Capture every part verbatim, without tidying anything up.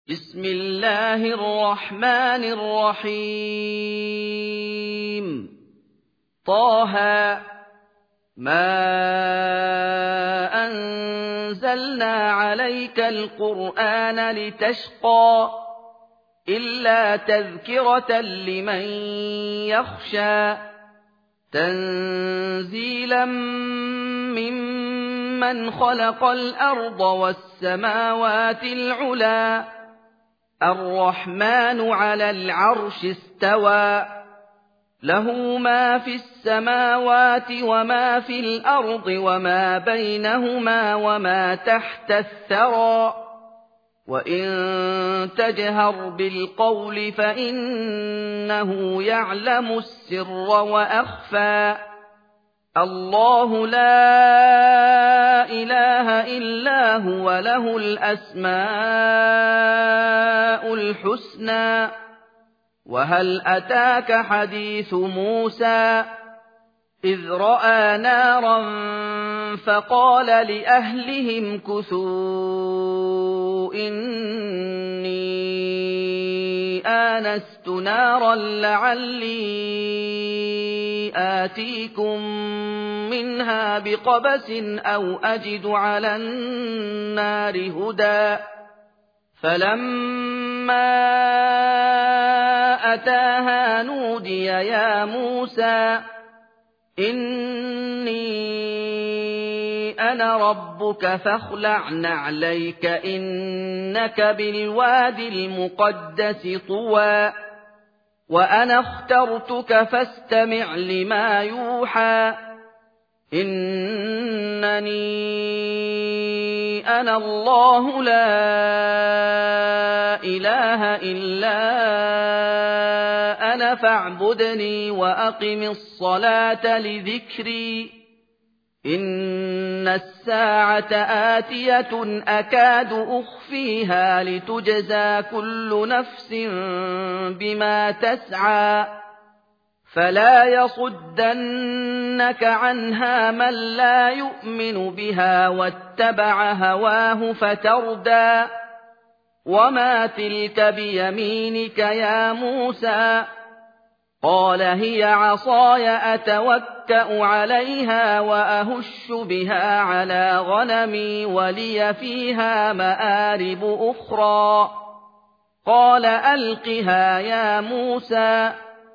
بسم الله الرحمن الرحيم طه ما أنزلنا عليك القرآن لتشقى إلا تذكرة لمن يخشى تنزيلا ممن خلق الأرض والسماوات العلى الرحمن على العرش استوى له ما في السماوات وما في الأرض وما بينهما وما تحت الثرى وإن تجهر بالقول فإنه يعلم السر وأخفى الله لا إله إلا هو له الأسماء الحسنى وهل أتاك حديث موسى إذ رأى نارا فقال لأهلهم كثوا إني آنست نارا لعلي آتيكم منها بقبس أو أجد على النار هدى فلما أتاها نودي يا موسى إني أنا ربك فاخلع نعليك إنك بالواد المقدس طوى وأنا اخترتك فاستمع لما يوحى إنني أنا الله لا إله إلا أنا فاعبدني وأقم الصلاة لذكري إن الساعة آتية أكاد أخفيها لتجزى كل نفس بما تسعى فلا يصدنك عنها من لا يؤمن بها واتبع هواه فتردى وما تلك بيمينك يا موسى قال هي عصاي أتوكأ عليها وأهش بها على غنمي ولي فيها مآرب أخرى قال ألقها يا موسى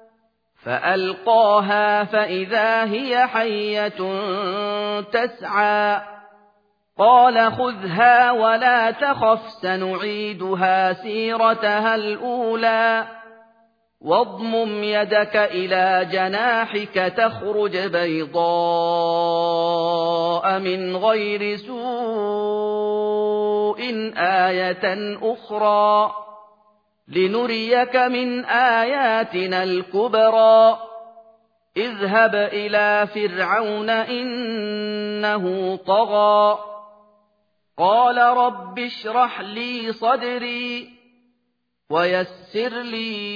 فألقاها فإذا هي حية تسعى قال خذها ولا تخف سنعيدها سيرتها الأولى واضمم يدك إلى جناحك تخرج بيضاء من غير سوء آية أخرى لنريك من آياتنا الكبرى اذهب إلى فرعون إنه طغى قال رب اشرح لي صدري ويسر لي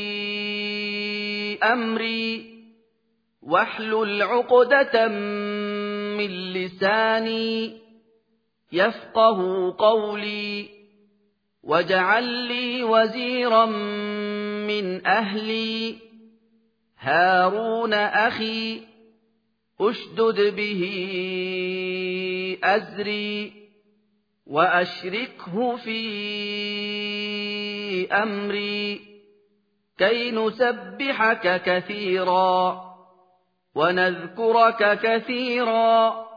أمري واحلل عقدة من لساني يفقه قولي واجعل لي وزيرا من أهلي هارون أخي أشدد به أزري وأشركه في أمري كي نسبحك كثيرا ونذكرك كثيرا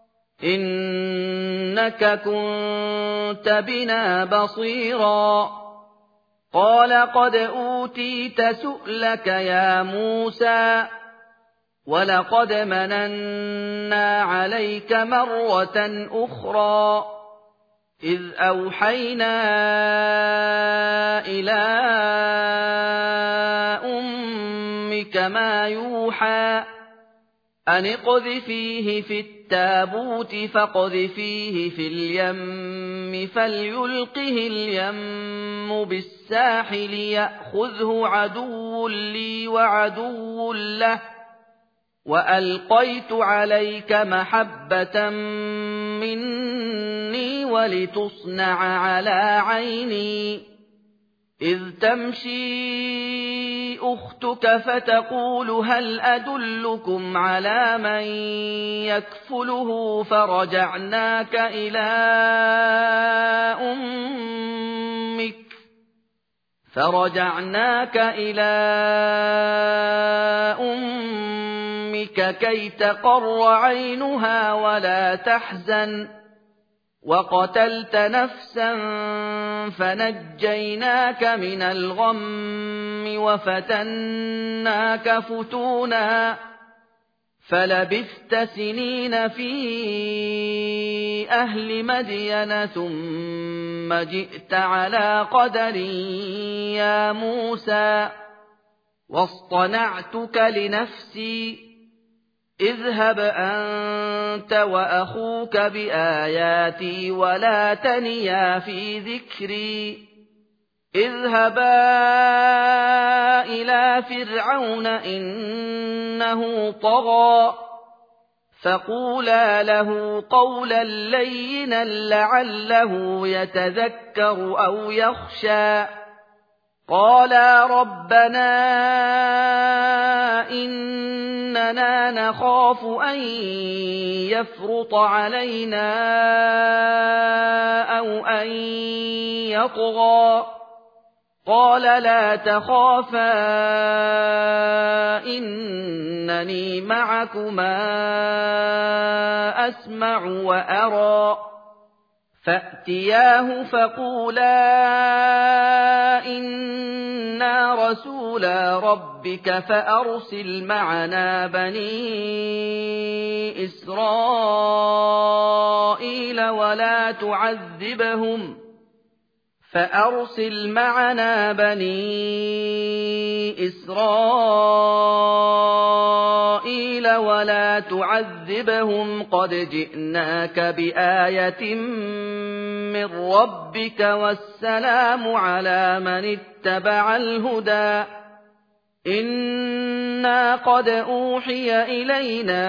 إنك كنت بنا بصيرا قال قد أوتيت سؤلك يا موسى ولقد مننا عليك مرة أخرى إذ أوحينا إلى أمك ما يوحى أن اقذفيه في التابوت فاقذفيه في اليم فليلقه اليم بالساحل يأخذه عدو لي وعدو له وألقيت عليك محبة مني ولتصنع على عيني إذ تمشي أختك فتقول هل أدلكم على من يكفله فرجعناك إلى أمك فرجعناك إلى أمك كي تقر عينها ولا تحزن وقتلت نفسا فنجيناك من الغم وفتناك فتونا فلبثت سنين في أهل مدين ثم جئت على قدر يا موسى واصطنعتك لنفسي اذهب أنت وأخوك بآياتي ولا تنيا في ذكري اذهبا إلى فرعون إنه طغى فقولا له قولا لينا لعله يتذكر أو يخشى قالا ربنا إننا نخاف أن يفرط علينا أو أن يطغى قال لا تخافا إنني معكما أسمع وأرى فأتياه فقولا إنا رسولا ربك فأرسل معنا بني إسرائيل ولا تعذبهم فأرسل معنا بني إسرائيل ولا تعذبهم قد جئناك بآية من ربك والسلام على من اتبع الهدى إنا قد أوحي إلينا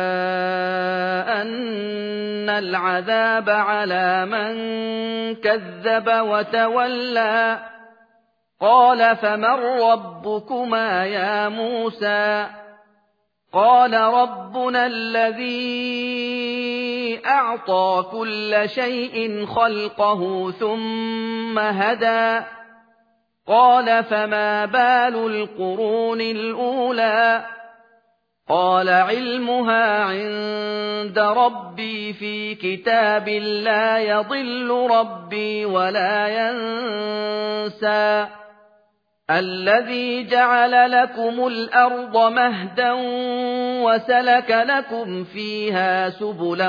أن العذاب على من كذب وتولى قال فمن ربكما يا موسى قال ربنا الذي أعطى كل شيء خلقه ثم هدى قال فما بال القرون الأولى قال علمها عند ربي في كتاب لا يضل ربي ولا ينسى الذي جعل لكم الأرض مهدا وسلك لكم فيها سبلا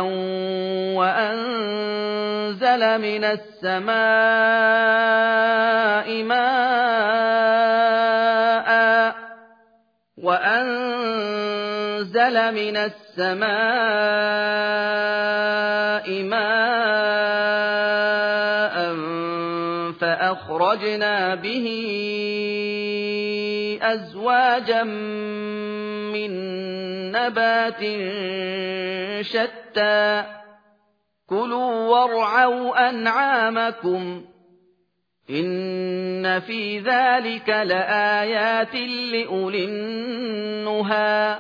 وأنزل من السماء ماء وأنزل من السماء ماء فأخرجنا به أزواجا من نبات شتى كلوا وارعوا أنعامكم إن في ذلك لآيات لأولي النهى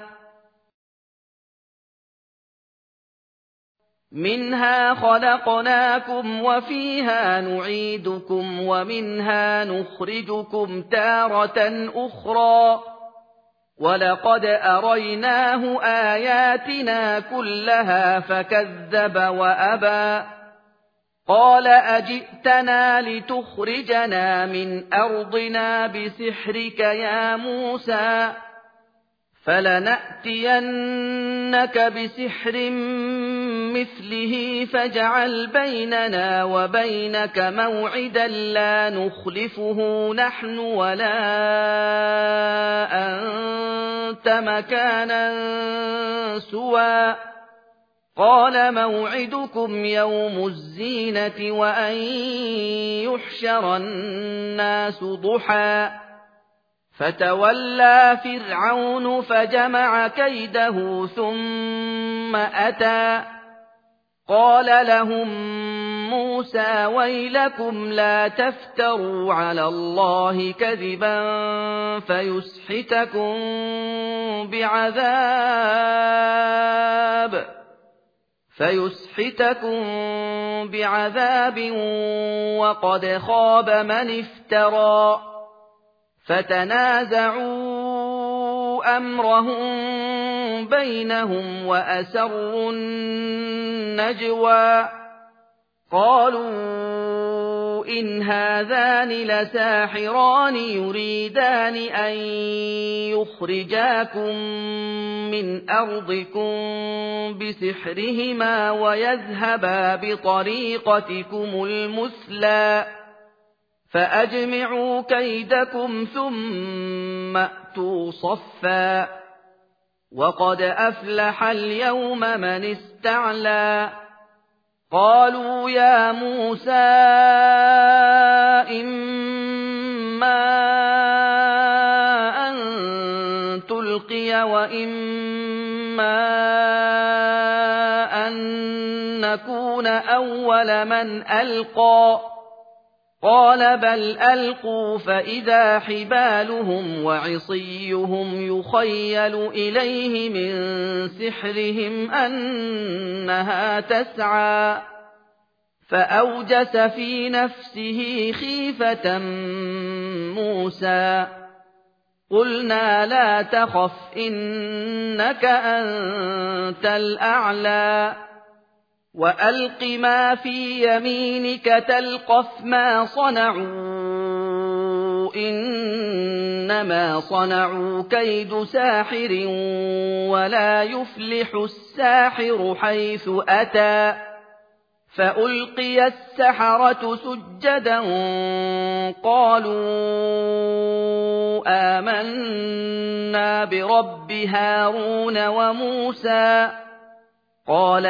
منها خلقناكم وفيها نعيدكم ومنها نخرجكم تارة أخرى ولقد أريناه آياتنا كلها فكذب وأبى قال أجئتنا لتخرجنا من أرضنا بسحرك يا موسى فلنأتينك بسحر مثله فاجعل بيننا وبينك موعدا لا نخلفه نحن ولا أنت مكانا سوى قال موعدكم يوم الزينة وأن يحشر الناس ضحى فتولى فرعون فجمع كيده ثم أتى قال لهم موسى ويلكم لا تفتروا على الله كذبا فيسحتكم بعذاب فيسحتكم بعذاب وقد خاب من افترى فتنازعوا أمرهم بينهم وأسروا النجوى قالوا إن هذان لساحران يريدان أن يخرجاكم من أرضكم بسحرهما ويذهبا بطريقتكم المثلى فأجمعوا كيدكم ثم أتوا صفا وقد أفلح اليوم من استعلى قالوا يا موسى إما أن تلقي وإما أن نكون أول من ألقى قال بل ألقوا فإذا حبالهم وعصيهم يخيل إليه من سحرهم أنها تسعى فأوجس في نفسه خيفة موسى قلنا لا تخف إنك أنت الأعلى وألق ما في يمينك تلقف ما صنعوا إنما صنعوا كيد ساحر ولا يفلح الساحر حيث أتى فألقي السحرة سجدا قالوا آمنا برب هارون وموسى قال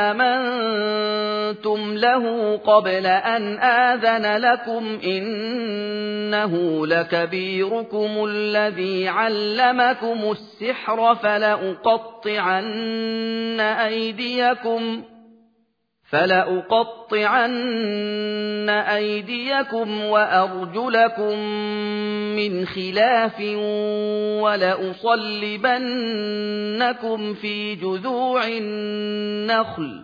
آمنتم له قبل أن آذن لكم إنه لكبيركم الذي علمكم السحر فلأقطعن أيديكم فلأقطعن أيديكم وأرجلكم من خلاف ولأصلبنكم في جذوع النخل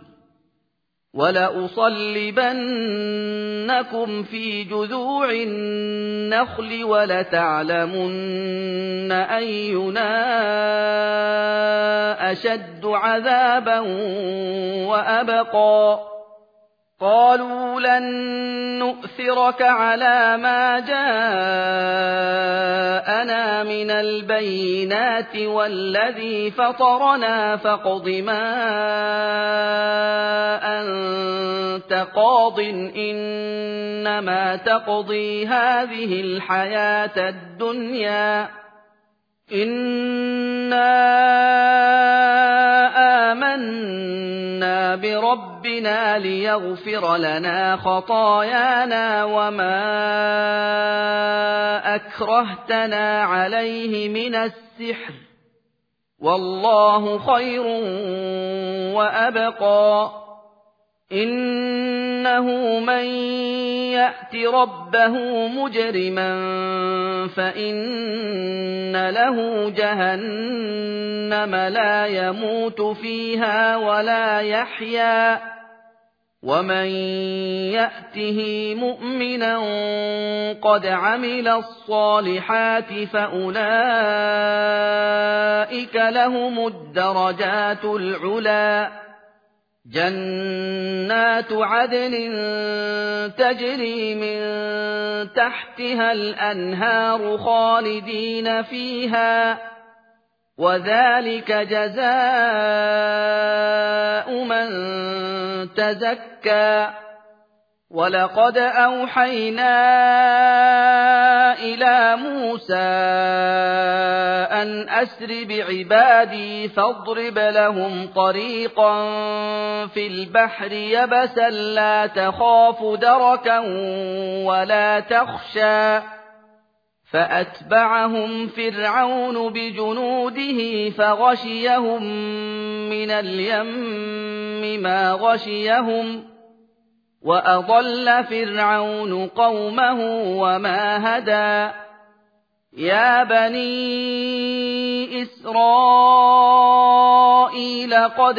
ولأصلبنكم في جذوع النخل ولتعلمن أينا أشد عذابا وأبقى قالوا لن نؤثرك على ما جاءنا من البينات والذي فطرنا فاقض ما أنت قاض إنما تقضي هذه الحياة الدنيا إنا آمنا بربنا ليغفر لنا خطايانا وما أكرهتنا عليه من السحر والله خير وأبقى إنه من يأت ربه مجرما فإن له جهنم لا يموت فيها ولا يحيا ومن يأته مؤمنا قد عمل الصالحات فأولئك لهم الدرجات العلى جنات عدن تجري من تحتها الأنهار خالدين فيها وذلك جزاء من تزكى ولقد أوحينا إلى موسى أن أسر بعبادي فاضرب لهم طريقا في البحر يبسا لا تخاف دركا ولا تخشى فأتبعهم فرعون بجنوده فغشيهم من اليم ما غشيهم وأضل فرعون قومه وما هدى يا بني إسرائيل قد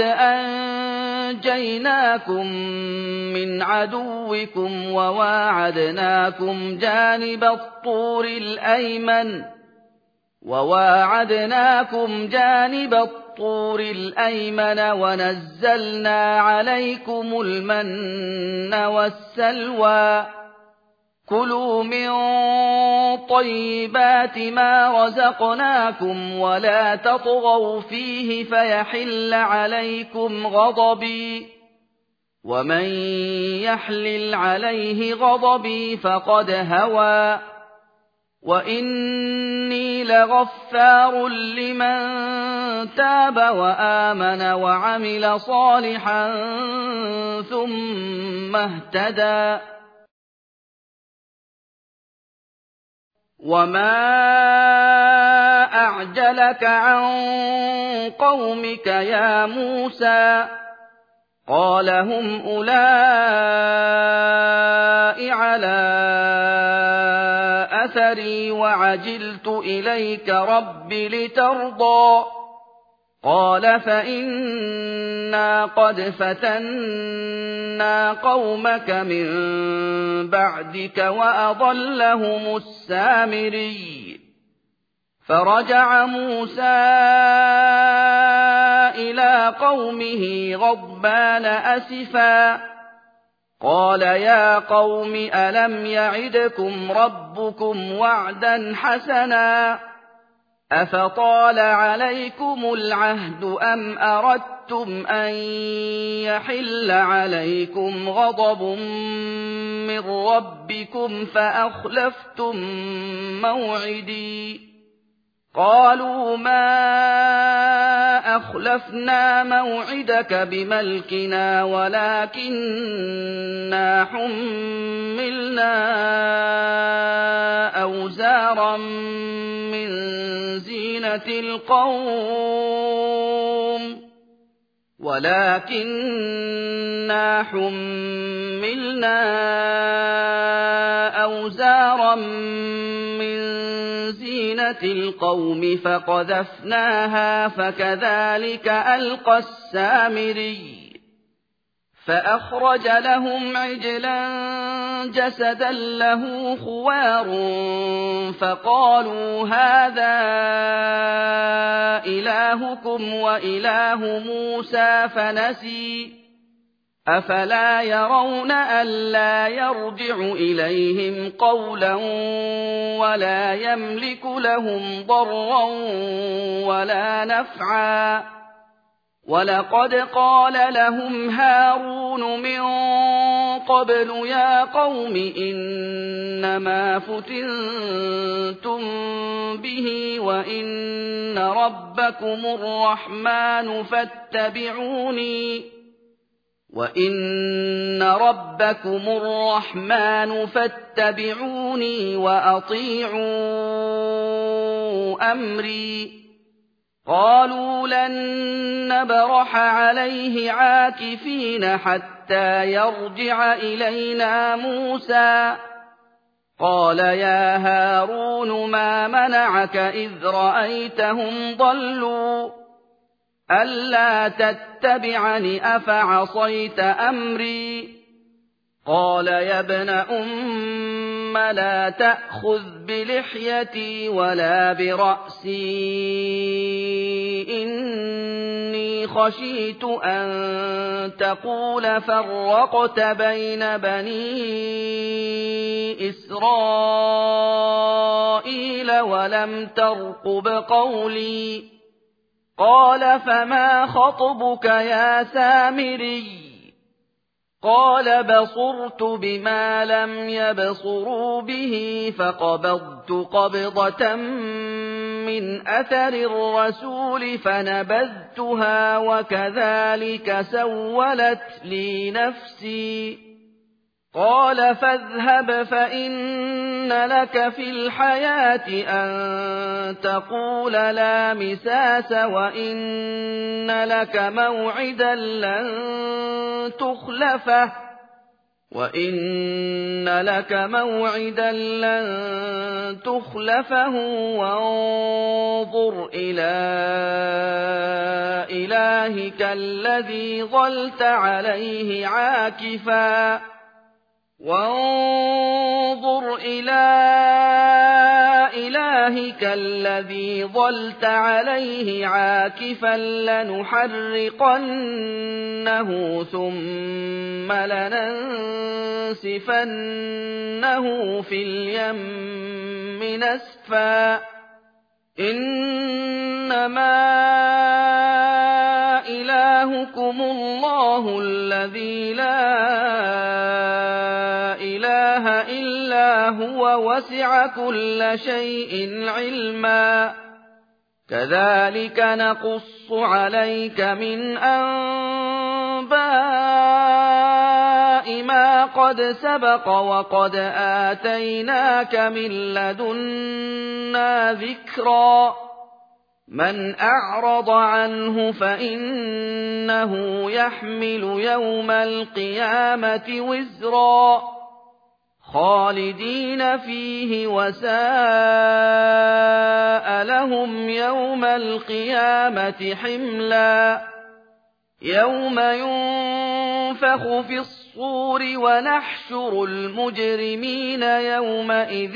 أنجيناكم من عدوكم وواعدناكم جانب الطور الأيمن وواعدناكم جانب الطور الأيمن ونزلنا عليكم المن والسلوى كلوا من طيبات ما رزقناكم ولا تطغوا فيه فيحل عليكم غضبي ومن يحلل عليه غضبي فقد هوى وإني لغفار لمن تاب وآمن وعمل صالحا ثم اهتدى وما أعجلك عن قومك يا موسى قال هم أولئك على أثري وعجلت إليك رب لترضى قال فإنا قد فتنا قومك من بعدك وأضلهم السامري فرجع موسى إلى قومه غضبان أسفا قال يا قوم ألم يعدكم ربكم وعدا حسنا أفطال عليكم العهد أم أردتم أن يحل عليكم غضب من ربكم فأخلفتم موعدي قالوا ما أخلفنا موعدك بملكنا ولكننا حملنا أوزارا من زينة القوم ولكننا حملنا أوزارا من زينة القوم فقذفناها فكذلك ألقى السامري فأخرج لهم عجلا جسدا له خوار فقالوا هذا إلهكم وإله موسى فنسي أفلا يرون ألا يرجع إليهم قولا ولا يملك لهم ضرا ولا نفعا ولقد قال لهم هارون من قبل يا قوم إنما فتنتم به وإن ربكم الرحمن فاتبعوني وَإِنَّ رَبَّكُمُ الرَّحْمَنُ فَاتَّبِعُونِي وَأَطِيعُوا أَمْرِي قَالُوا لَن نَّبْرَحَ عَلَيْهِ عَاكِفِينَ حَتَّىٰ يَرْجِعَ إِلَيْنَا مُوسَىٰ قَالَ يَا هَارُونُ مَا مَنَعَكَ إِذْ رَأَيْتَهُمْ ضَلُّوا أَلَّا تَتَّبِعَنِ أَفَعَصَيْتَ أَمْرِي قَالَ يَا ابْنَ أُمَّ لَا تَأْخُذْ بِلِحْيَتِي وَلَا بِرَأْسِي إِنِّي خَشِيتُ أَن تَقُولَ فَرَّقْتَ بَيْنَ بَنِي إِسْرَائِيلَ وَلَمْ تَرْقُبْ قَوْلِي قَالَ فَمَا خَطْبُكَ يَا سَامِرِيُّ قَالَ بَصُرْتُ بِمَا لَمْ يَبْصُرُوا بِهِ فَقَبَضْتُ قَبْضَةً مِّنْ أَثَرِ الرَّسُولِ فَنَبَذْتُهَا وَكَذَٰلِكَ سَوَّلَتْ لِي نَفْسِي قال فاذهب فإن لك في الحياة أن تقول لا مساس وإن لك موعدا لن تخلفه وَإِنَّ لَكَ مَوْعِدًا لَّن تُخْلَفَهُ وَانظُرْ إِلَىٰ إِلَٰهِكَ الَّذِي ظَلْتَ عَلَيْهِ عَاكِفًا وَانظُرْ إِلَىٰ إِلَٰهِكَ الَّذِي ظَلْتَ عَلَيْهِ عَاكِفًا لَّنُحَرِّقَنَّهُ ثُمَّ لَنَنسِفَنَّهُ فِي الْيَمِّ نَسْفًا إِنَّمَا إِلَٰهُكُمُ اللَّهُ الَّذِي لَا إِلَٰهَ إِلَّا هُوَ وَسِعَ كُلَّ شَيْءٍ عِلْمًا كَذَٰلِكَ نَقُصُّ عَلَيْكَ مِنْ أَنبَاءِ مَا قَدْ سَبَقَ وَقَدْ آتَيْنَاكَ مِن لَّدُنَّا ذِكْرًا مَّنْ أَعْرَضَ عَنْهُ فَإِنَّهُ يَحْمِلُ يَوْمَ الْقِيَامَةِ وِزْرًا خَالِدِينَ فِيهِ وَسَاءَ لَهُمْ يَوْمَ الْقِيَامَةِ حِمْلًا يَوْمَ يُنفَخُ فِي الصُّورِ وَنَحْشُرُ الْمُجْرِمِينَ يَوْمَئِذٍ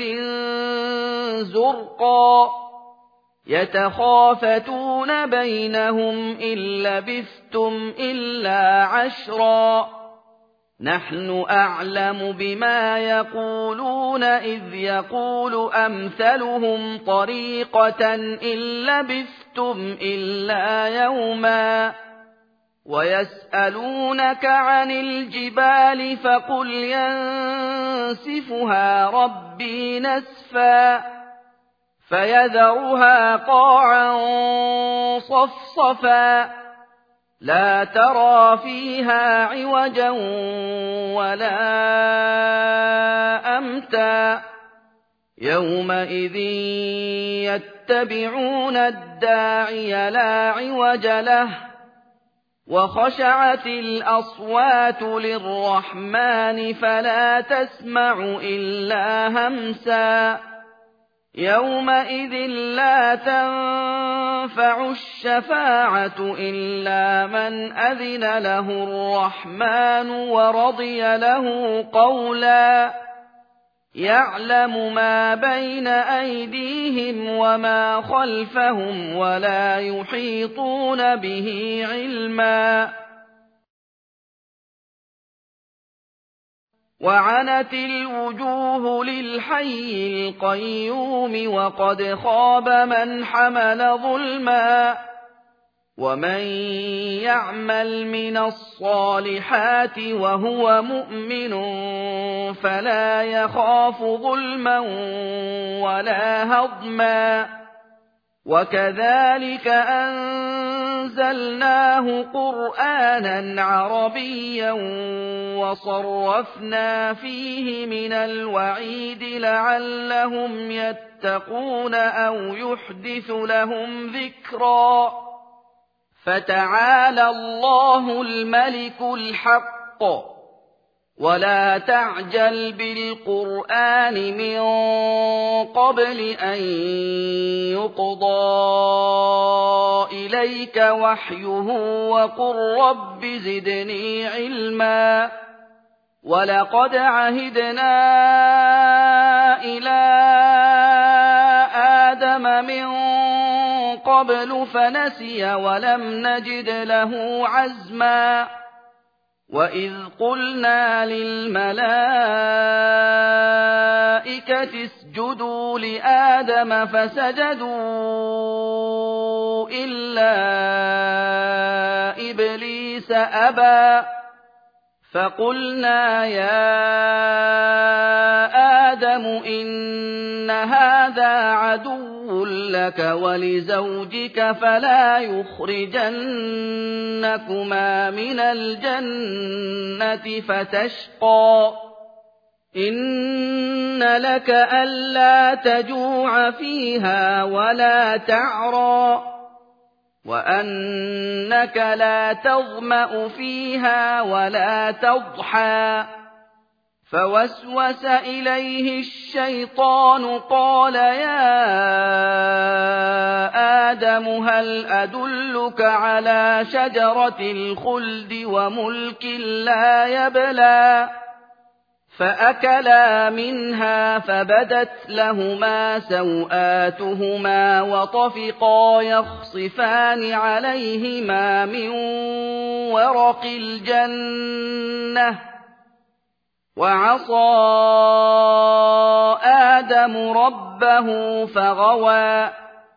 زُرْقًا يَتَخَافَتُونَ بَيْنَهُمْ إِن لَّبِثْتُمْ إِلَّا عَشْرًا نَّحْنُ أَعْلَمُ بِمَا يَقُولُونَ إِذْ يَقُولُ أَمْثَلُهُمْ طَرِيقَةً إِن لَّبِثْتُمْ إِلَّا يَوْمًا وَيَسْأَلُونَكَ عَنِ الْجِبَالِ فَقُلْ يَنسِفُهَا رَبِّي نَسْفًا فَيَذَرُهَا قَاعًا صَفْصَفًا لَّا تَرَىٰ فِيهَا عِوَجًا وَلَا أَمْتًا يَوْمَئِذٍ يَتَّبِعُونَ الدَّاعِيَ لَا عِوَجَ لَهُ وَخَشَعَتِ الْأَصْوَاتُ لِلرَّحْمَٰنِ فَلَا تَسْمَعُ إِلَّا هَمْسًا يَوْمَئِذٍ لَّا تَنفَعُ الشَّفَاعَةُ إِلَّا مَنْ أَذِنَ لَهُ الرَّحْمَٰنُ وَرَضِيَ لَهُ قَوْلًا يَعْلَمُ مَا بَيْنَ أَيْدِيهِمْ وَمَا خَلْفَهُمْ وَلَا يُحِيطُونَ بِهِ عِلْمًا وَعَنَتِ الْوُجُوهُ لِلْحَيِّ الْقَيُّومِ وَقَدْ خَابَ مَنْ حَمَلَ ظُلْمًا وَمَن يَعْمَلْ مِنَ الصَّالِحَاتِ وَهُوَ مُؤْمِنٌ فَلَا يَخَافُ ظُلْمًا وَلَا هَضْمًا وَكَذَٰلِكَ أَنزَلْنَاهُ قُرْآنًا عَرَبِيًّا وَصَرَّفْنَا فِيهِ مِنَ الْوَعِيدِ لَعَلَّهُمْ يَتَّقُونَ أَوْ يُحْدِثُ لَهُمْ ذِكْرًا فَتَعَالَى اللَّهُ الْمَلِكُ الْحَقُّ وَلَا تَعْجَلْ بِالْقُرْآنِ مِن قَبْلِ أَن يُقْضَىٰ إِلَيْكَ وَحْيُهُ وَقُل رَّبِّ زِدْنِي عِلْمًا وَلَقَدْ عَهِدْنَا إِلَىٰ آدَمَ مِن قَبْلُ فَنَسِيَ وَلَمْ نَجِدْ لَهُ عَزْمًا وَإِذْ قُلْنَا لِلْمَلَائِكَةِ اسْجُدُوا لِآدَمَ فَسَجَدُوا إِلَّا إِبْلِيسَ أَبَىٰ فَقُلْنَا يَا آدَمُ إِنَّ هَٰذَا عَدُوٌّ لَّكَ وَلِزَوْجِكَ فَلَا يُخْرِجَنَّكُمَا مِنَ الْجَنَّةِ فَتَشْقَىٰ إن لك ألا تجوع فيها ولا تعرى وأنك لا تظمأ فيها ولا تضحى فوسوس إليه الشيطان قال يا آدم هل أدلك على شجرة الخلد وملك لا يبلى فأكلا منها فبدت لهما سوآتهما وطفقا يخصفان عليهما من ورق الجنة وعصى آدم ربه فغوى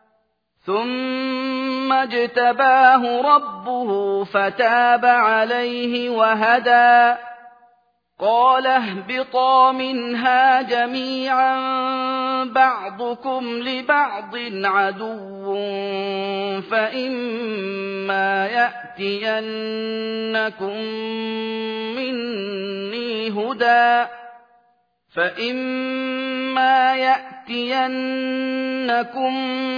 ثم اجتباه ربه فتاب عليه وهدى قال اهبطا منها جميعا بعضكم لبعض عدو فإما يأتينكم مني هدى فإما يأتينكم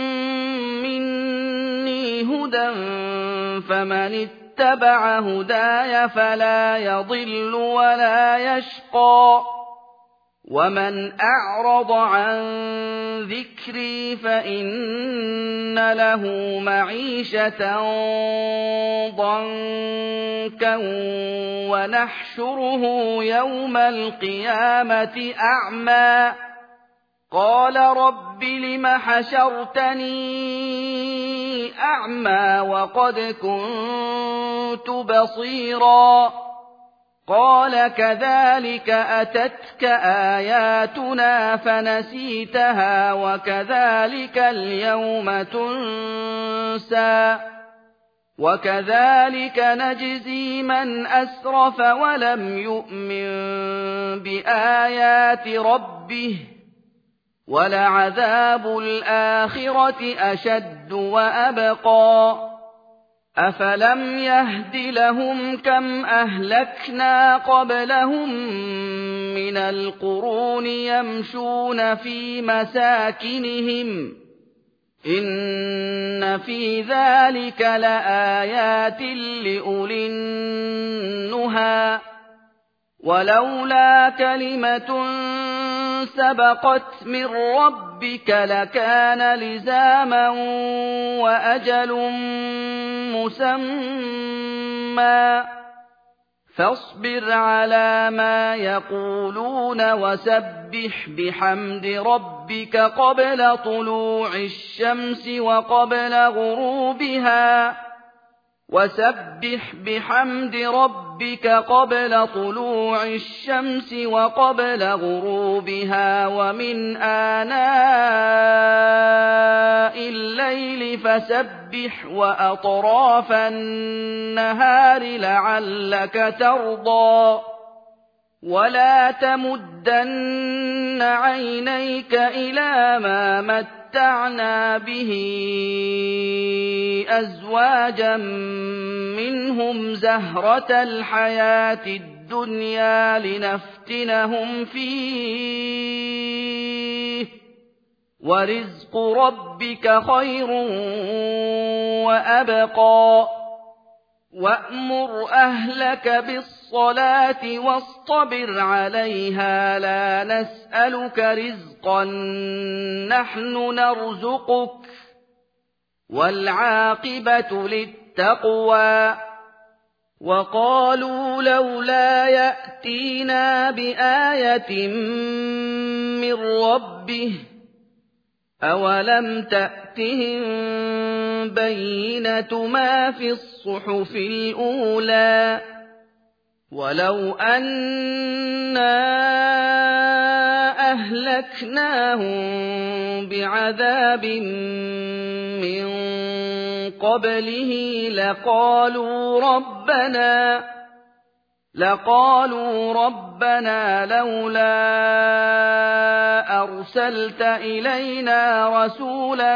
مني هدى فمن اتبع هداي فلا يضل ولا يشقى ومن أعرض عن ذكري فإن له معيشة ضنكا ونحشره يوم القيامة أعمى قال رب لم حشرتني أعمى وقد كنت بصيرا قال كذلك أتتك آياتنا فنسيتها وكذلك اليوم تنسى وكذلك نجزي من أسرف ولم يؤمن بآيات ربه ولعذاب الآخرة أشد وأبقى أفلم يهد لهم كم أهلكنا قبلهم من القرون يمشون في مساكنهم إن في ذلك لآيات لأولي النهى ولولا كلمة سبقت من ربك لكان لزاما وأجل مسمى فاصبر على ما يقولون وسبح بحمد ربك قبل طلوع الشمس وقبل غروبها وسبح بحمد ربك قبل طلوع الشمس وقبل غروبها ومن آناء الليل فسبح وأطراف النهار لعلك ترضى ولا تمدن عينيك إلى ما متعنا به أزواجا منهم زهرة الحياة الدنيا لنفتنهم فيه ورزق ربك خير وأبقى وأمر أهلك بالصلاة واصطبر عليها لا نسألك رزقا نحن نرزقك والعاقبة للتقوى وقالوا لولا يأتينا بآية من ربه أولم تأتهم بينة ما في الصحف الأولى ولو أنا أهلكناهم بعذاب من قبله لقالوا ربنا لقالوا ربنا لولا أرسلت إلينا رسولا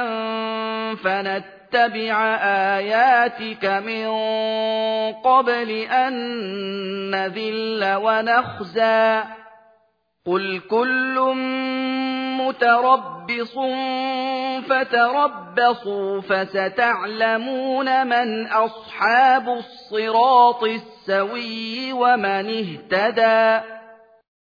فنتبع آياتك من قبل أن نذل ونخزى قل كل متربص فتربصوا فستعلمون من أصحاب الصراط السوي ومن اهتدى